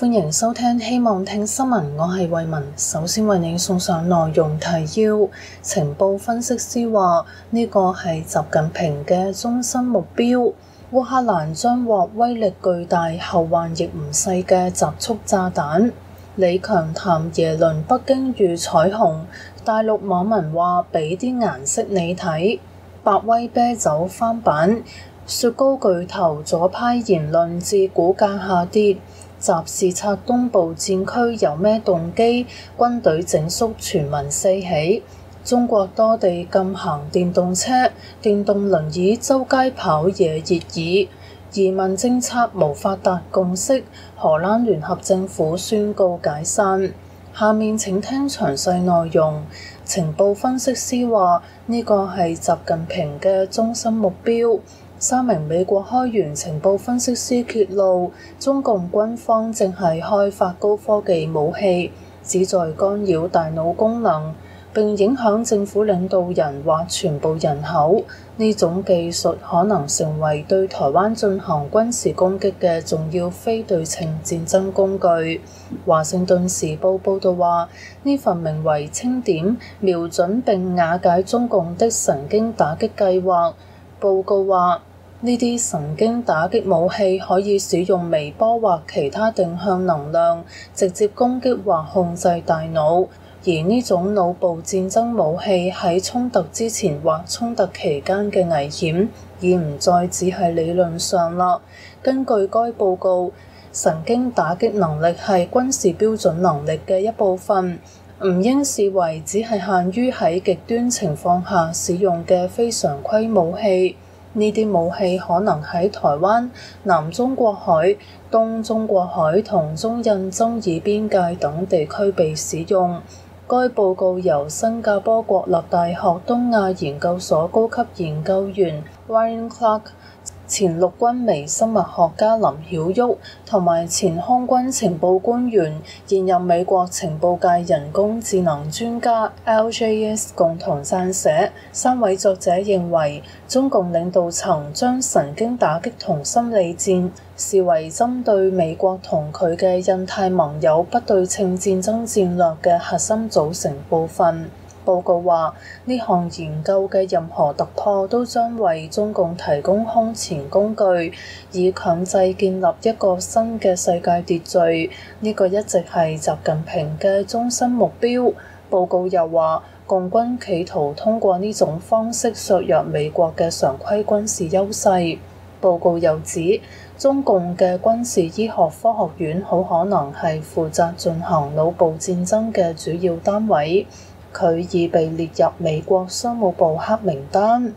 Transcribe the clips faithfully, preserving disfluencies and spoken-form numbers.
歡迎收聽希望聽新聞，我係慧雯。首先為你送上內容提要。情報分析師話呢個係習近平嘅終身目標。烏克蘭將獲威力巨大、後患亦唔細嘅集束炸彈。李強談耶倫北京遇彩虹，大陸網民話俾啲顏色你睇。百威啤酒翻版，雪糕巨頭左派言論致股價下跌。習視察東部戰區有咩動機？軍隊整肅傳聞四起。中國多地禁行電動車，電動輪椅周街跑惹熱議。移民政策無法達共識，荷蘭聯合政府宣告解散。下面請聽詳細內容。情報分析師話呢個係習近平嘅終身目標。三名美國開源情報分析師揭露，中共軍方正係開發高科技武器，旨在干擾大腦功能，並影響政府領導人或全部人口。呢種技術可能成為對台灣進行軍事攻擊嘅重要非對稱戰爭工具。華盛頓時報報導話，呢份名為清點，瞄準並瓦解中共的神經打擊計劃。報告話，呢啲神經打擊武器可以使用微波或其他定向能量，直接攻擊或控制大腦。而呢種腦部戰爭武器喺衝突之前或衝突期間嘅危險，已唔再只係理論上啦。根據該報告，神經打擊能力係軍事標準能力嘅一部分，唔應視為只係限於喺極端情況下使用嘅非常規武器。呢啲武器可能喺台灣、南中國海、東中國海同中印爭議邊界等地區被使用。該報告由新加坡國立大學東亞研究所高級研究員 Ryan Clark、前陸軍微生物學家林曉旭同埋前空軍情報官員、現任美國情報界人工智能專家 L J S 共同撰寫。三位作者認為，中共領導層將神經打擊同心理戰視為針對美國同佢嘅印太盟友不對稱戰爭戰略嘅核心組成部分。報告話，呢項研究嘅任何突破都將為中共提供空前工具，以強制建立一個新嘅世界秩序。呢個一直係習近平嘅終身目標。報告又話，共軍企圖通過呢種方式削弱美國嘅常規軍事優勢。報告又指，中共嘅軍事醫學科學院好可能係負責進行腦部戰爭嘅主要單位。佢已被列入美國商務部黑名單。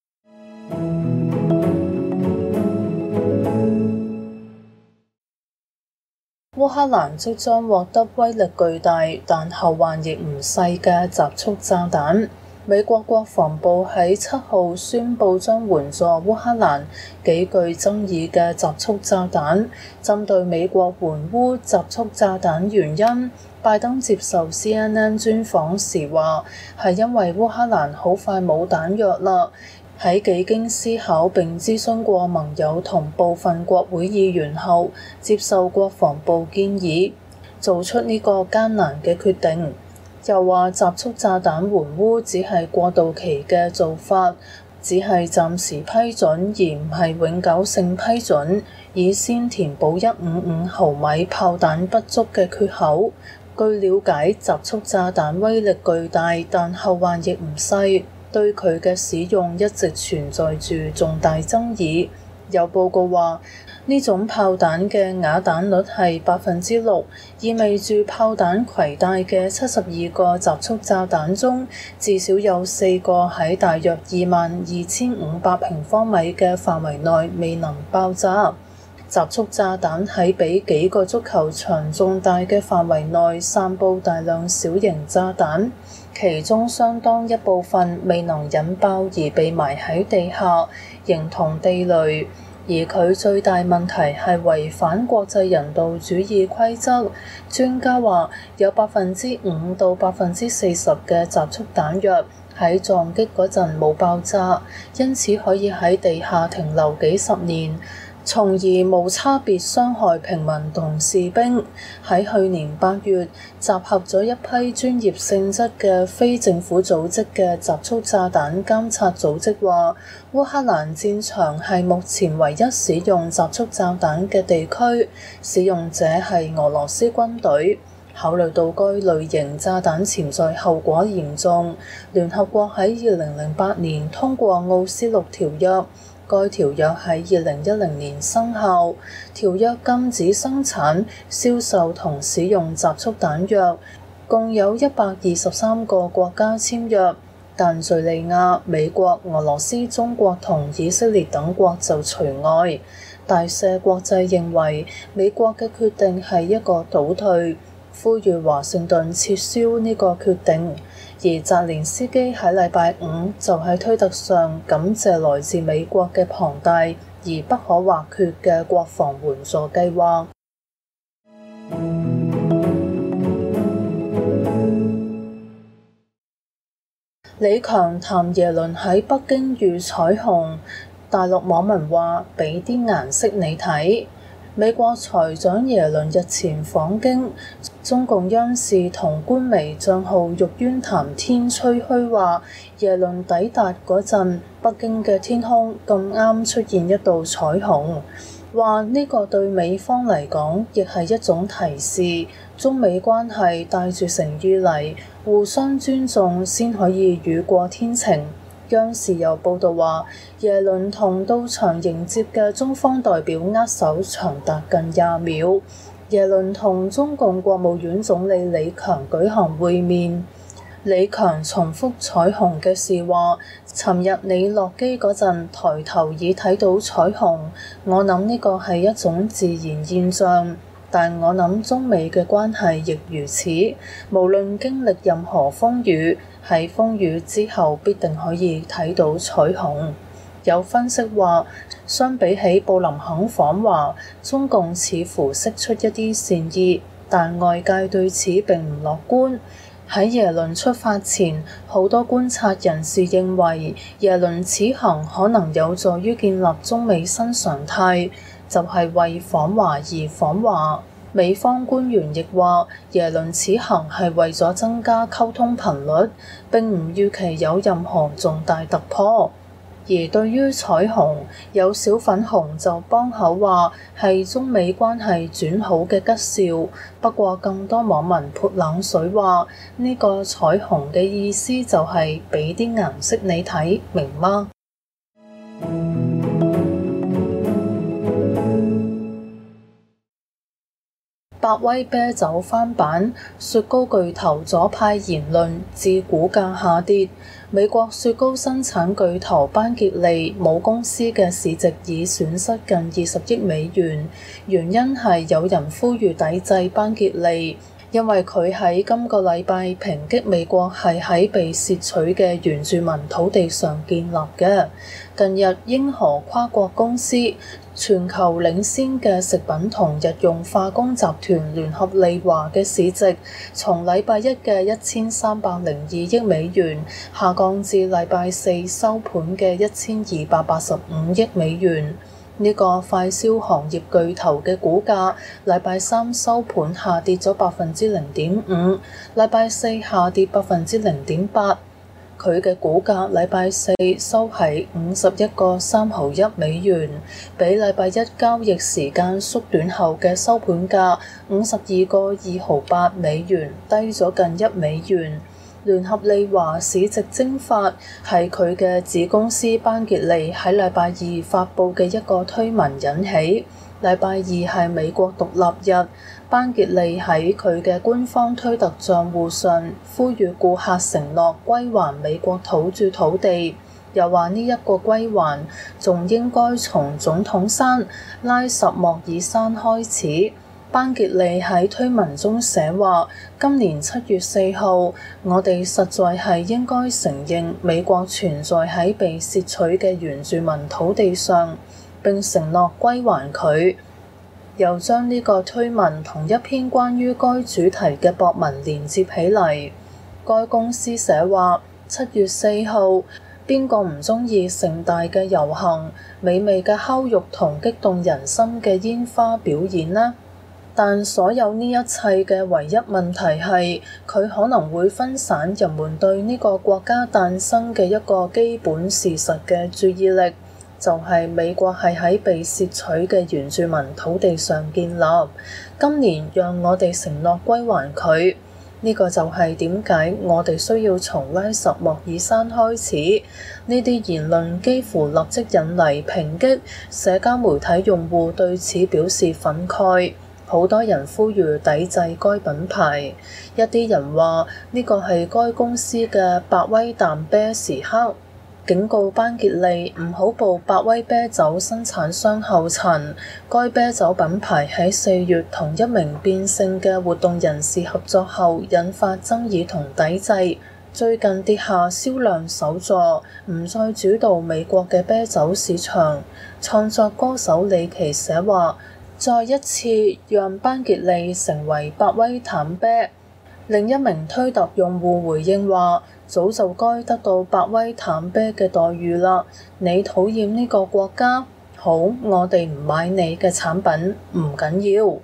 烏克蘭即將獲得威力巨大但後患亦唔細嘅集束炸彈。美國國防部喺七號宣布將援助烏克蘭幾具爭議嘅集束炸彈。針對美國援烏集束炸彈原因，拜登接受 C N N 專訪時話，係因為烏克蘭好快冇彈藥啦。喺幾經思考並諮詢過盟友同部分國會議員後，接受國防部建議，做出呢個艱難嘅決定。又話集束炸彈援烏只係過渡期嘅做法，只係暫時批准而唔係永久性批准，以先填補一五五毫米炮彈不足嘅缺口。據了解，集束炸彈威力巨大，但後患亦唔細，對佢嘅使用一直存在住重大爭議。有報告話，呢種炮彈嘅啞彈率係百分之六，意味住炮彈攜帶嘅七十二個集束炸彈中，至少有四個喺大約二萬二千五百平方米嘅範圍內未能爆炸。集束炸彈喺比幾個足球場仲大嘅範圍內散佈大量小型炸彈，其中相當一部分未能引爆而被埋喺地下，形同地雷。而佢最大問題係違反國際人道主義規則。專家話，有百分之五到百分之四十嘅集束彈藥喺撞擊嗰陣冇爆炸，因此可以喺地下停留幾十年。 從而無差別傷害平民同士兵。喺去年八月，集合咗一批專業性質嘅非政府組織嘅集束炸彈監察組織話，烏克蘭戰場係目前唯一使用集束炸彈嘅地區，使用者係俄羅斯軍隊。考慮到該類型炸彈潛在後果嚴重，聯合國喺二零零八年通過奧斯陸條約。該條約喺二零一零年生效，條約禁止生產、銷售同使用集束彈藥，共有一百二十三個國家簽約，但敘利亞、美國、俄羅斯、中國同以色列等國就除外。大赦國際認為美國嘅決定係一個倒退，呼籲華盛頓撤銷呢個決定。而澤連斯基喺禮拜五就喺推特上感謝來自美國嘅龐大而不可或缺嘅國防援助計劃。李強談耶倫喺北京遇彩虹，大陸網民話俾啲顏色你睇。美國財長耶倫日前訪京，中共央視同官微帳號玉淵談天吹噓話，耶倫抵達嗰陣，北京嘅天空咁啱出現一道彩虹，話呢個對美方嚟講亦係一種提示，中美關係帶住誠意嚟，互相尊重先可以雨過天晴。央視又報導話，耶倫同到場迎接嘅中方代表握手長達近廿秒。耶倫同中共國務院總理李強舉行會面。李強重複彩虹嘅事話，尋日你落機嗰陣抬頭已睇到彩虹，我諗呢個係一種自然現象，但我諗中美嘅關係亦如此，無論經歷任何風雨，喺風雨之後必定可以睇到彩虹。有分析話，相比起布林肯訪華，中共似乎釋出一啲善意，但外界對此並唔樂觀。喺耶倫出發前，好多觀察人士認為耶倫此行可能有助於建立中美新常態，就係為訪華而訪華。美方官員亦話，耶倫此行係為咗增加溝通頻率，並唔預期有任何重大突破。而對於彩虹，有小粉紅就幫口話係中美關係轉好嘅吉兆。不過更多網民潑冷水話，呢個彩虹嘅意思就係俾啲顏色你睇，明嗎？百威啤酒翻版，雪糕巨頭左派言論致股價下跌。美國雪糕生產巨頭班傑利母公司嘅市值已損失近二十億美元，原因係有人呼籲抵制班傑利，因為佢喺今個禮拜抨擊美國係喺被竊取嘅原住民土地上建立嘅。近日，英荷跨國公司全球領先嘅食品同日用化工集團聯合利華嘅市值，從禮拜一嘅一千三百零二億美元下降至禮拜四收盤嘅一千二百八十五億美元。呢個快消行業巨頭嘅股價，禮拜三收盤下跌咗百分之零點五，禮拜四下跌百分之零點八。佢嘅股價禮拜四收喺五十一個三毫一美元，比禮拜一交易時間縮短後嘅收盤價五十二個二毫八美元低咗近一美元。聯合利華市值蒸發係佢嘅子公司班傑利喺禮拜二發布嘅一個推文引起。禮拜二係美國獨立日，班傑利喺佢嘅官方推特賬戶上呼籲顧客承諾歸還美國土著土地，又話呢一個歸還仲應該從總統山拉什莫爾山開始。班傑利喺推文中寫話：今年七月四號，我哋實在係應該承認美國存在喺被竊取嘅原住民土地上，並承諾歸還佢。又將呢個推文同一篇關於該主題嘅博文連接起嚟。該公司寫話：七月四號， 邊個唔鍾意盛大嘅遊行、美味嘅烤肉同激動人心嘅煙花表演呢？但所有呢一切嘅唯一問題係，佢可能會分散人們對呢個國家誕生嘅一個基本事實嘅注意力，就係美國係喺被竊取嘅原住民土地上建立。今年讓我哋承諾歸還佢，呢個就係點解我哋需要從拉什莫爾山開始。呢啲言論幾乎立即引嚟抨擊，社交媒體用戶對此表示憤慨。好多人呼籲抵制該品牌，一啲人話呢個係該公司嘅百威淡啤時刻，警告班傑利唔好步百威啤酒生產商後塵。該啤酒品牌喺四月同一名變性嘅活動人士合作後，引發爭議同抵制，最近跌下銷量首座，唔再主導美國嘅啤酒市場。創作歌手李奇寫話，再一次讓班傑利成為百威淡啤。另一名推特用戶回應話，早就該得到百威淡啤嘅待遇啦。你討厭呢個國家？好，我哋唔買你嘅產品，唔緊要。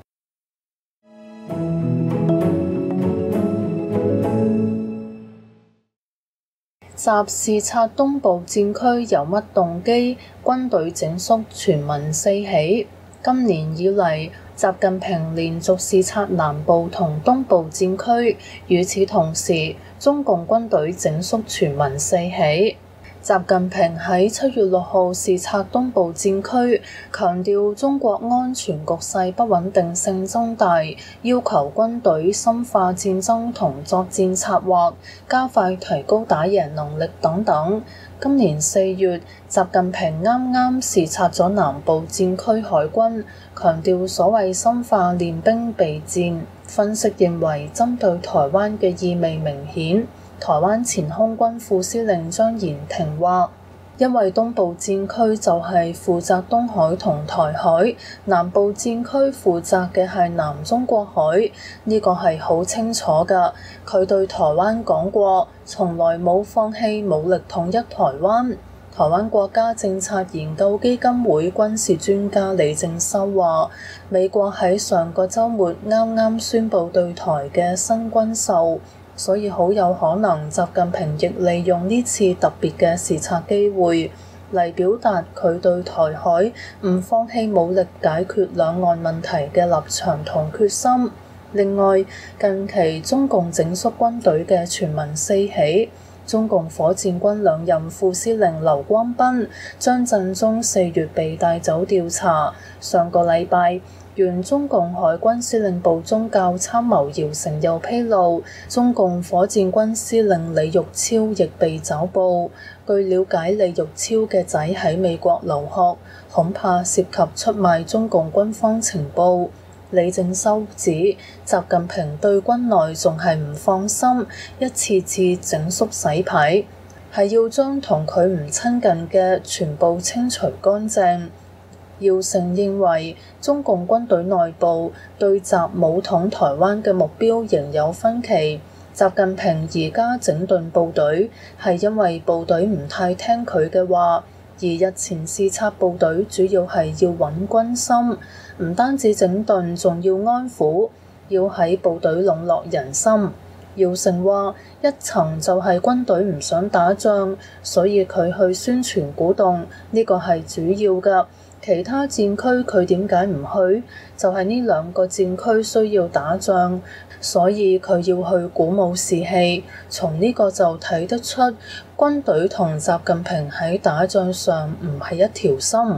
習視察東部戰區有乜動機？軍隊整肅傳聞四起。今年以嚟，習近平連續視察南部同東部戰區，與此同時，中共軍隊整肅傳聞四起。習近平喺七月六號視察東部戰區，強調中國安全局勢不穩定性增大，要求軍隊深化戰爭同作戰策劃，加快提高打贏能力等等。今年四月，習近平啱啱視察咗南部戰區海軍，強調所謂深化練兵備戰。分析認為，針對台灣嘅意味明顯。台灣前空軍副司令張延廷話，因為東部戰區就係負責東海同台海，南部戰區負責嘅係南中國海，呢個係好清楚㗎。佢對台灣講過，從來冇放棄武力統一台灣。台灣國家政策研究基金會軍事專家李正修話，美國喺上個週末啱啱宣布對台嘅新軍售。所以好有可能習近平亦利用呢次特別嘅視察機會嚟表達佢對台海唔放棄武力解決兩岸問題嘅立場同決心。另外，近期中共整肅軍隊嘅傳聞四起，中共火箭軍兩任副司令劉光斌、張振中四月被帶走調查。上個禮拜，原中共海軍司令部宗教參謀姚成又披露，中共火箭軍司令李玉超亦被抓捕。據了解，李玉超嘅仔喺美國留學，恐怕涉及出賣中共軍方情報。李正修指，習近平對軍內仲係唔放心，一次次整肅洗牌，係要將同佢唔親近嘅全部清除乾淨。姚成認為，中共軍隊內部對習武統台灣嘅目標仍有分歧。習近平而家整頓部隊，係因為部隊唔太聽佢嘅話，而日前視察部隊主要係要穩軍心，唔單止整頓，仲要安撫，要喺部隊籠絡人心。姚成話，一層就係軍隊唔想打仗，所以佢去宣傳鼓動，呢個係主要㗎。其他戰區佢點解唔去？就係呢兩個戰區需要打仗，所以佢要去鼓舞士氣。從呢個就睇得出，軍隊同習近平喺打仗上唔係一條心。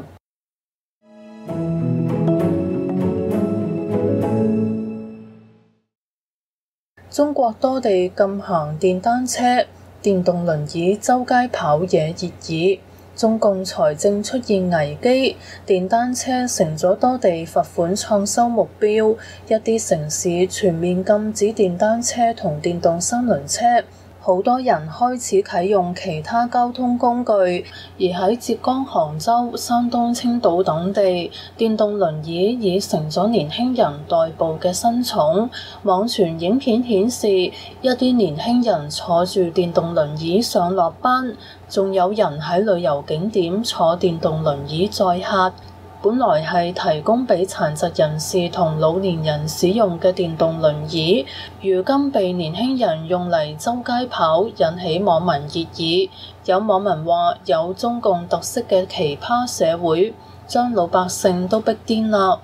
中國多地禁行電單車、電動輪椅周街跑惹熱議。中共財政出現危機，電單車成咗多地罰款創收目標，一啲城市全面禁止電單車同電動三輪車， 好多人開始啟用其他交通工具，而喺浙江杭州、山東青島等地，電動輪椅已成咗年輕人代步嘅新寵。網傳影片顯示，一啲年輕人坐住電動輪椅上落班，仲有人喺旅遊景點坐電動輪椅載客。本來係提供俾殘疾人士同老年人使用嘅電動輪椅，如今被年輕人用嚟周街跑，引起網民熱議。有網民話：有中共特色嘅奇葩社會，將老百姓都逼癲啦。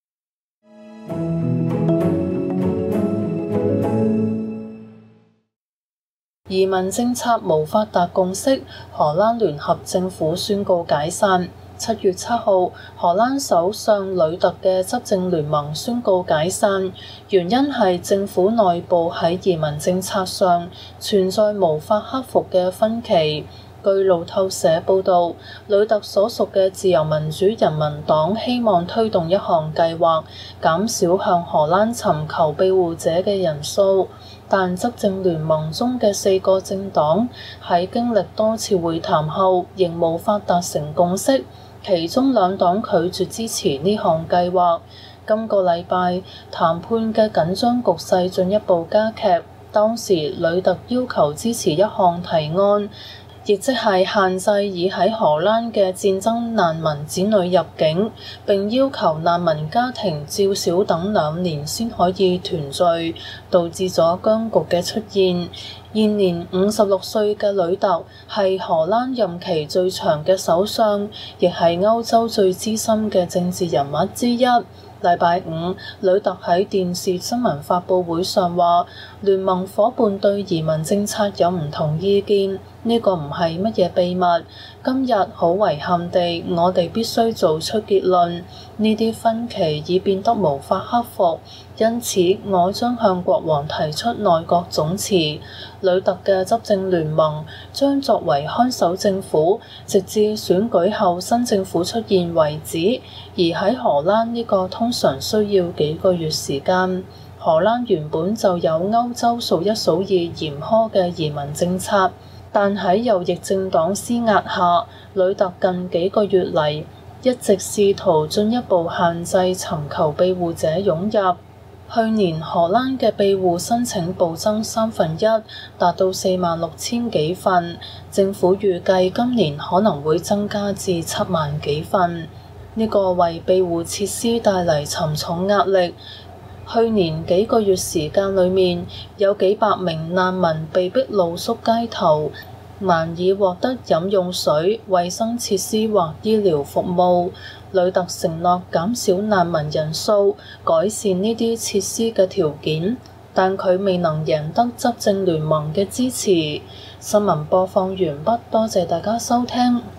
移民政策無法達共識，荷蘭聯合政府宣告解散。七月七號，荷蘭首相呂特嘅執政聯盟宣告解散，原因係政府內部喺移民政策上存在無法克服嘅分歧。據路透社報導，呂特所屬嘅自由民主人民黨希望推動一項計劃，減少向荷蘭尋求庇護者嘅人數，但執政聯盟中嘅四個政黨喺經歷多次會談後，仍無法達成共識。其中兩黨拒絕支持呢項計劃。今個禮拜談判嘅緊張局勢進一步加劇。當時呂特要求支持一項提案，亦即係限制已喺荷蘭嘅戰爭難民子女入境，並要求難民家庭至少等兩年先可以團聚，導致咗僵局嘅出現。現年五十六歲嘅呂特係荷蘭任期最長嘅首相，亦係歐洲最資深嘅政治人物之一。禮拜五，呂特喺電視新聞發佈會上話，聯盟夥伴對移民政策有唔同意見，呢個唔係乜嘢秘密。今日好遺憾地，我哋必須做出結論，呢啲分歧已變得無法克服，因此我將向國王提出內閣總辭。呂特嘅執政聯盟將作為看守政府，直至選舉後新政府出現為止，而喺荷蘭呢個通常需要幾個月時間。荷蘭原本就有歐洲數一數二嚴苛嘅移民政策，但喺右翼政黨施壓下，呂特近幾個月嚟一直試圖進一步限制尋求庇護者湧入。去年荷蘭嘅庇護申請暴增三分一，達到四萬六千幾份。政府預計今年可能會增加至七萬幾份。呢個為庇護設施帶嚟沉重壓力。去年幾個月時間裏面，有幾百名難民被逼露宿街頭，難以獲得飲用水、衛生設施或醫療服務。呂特承諾減少難民人數，改善呢啲設施嘅條件，但佢未能贏得執政聯盟嘅支持。新聞播放完畢，多謝大家收聽。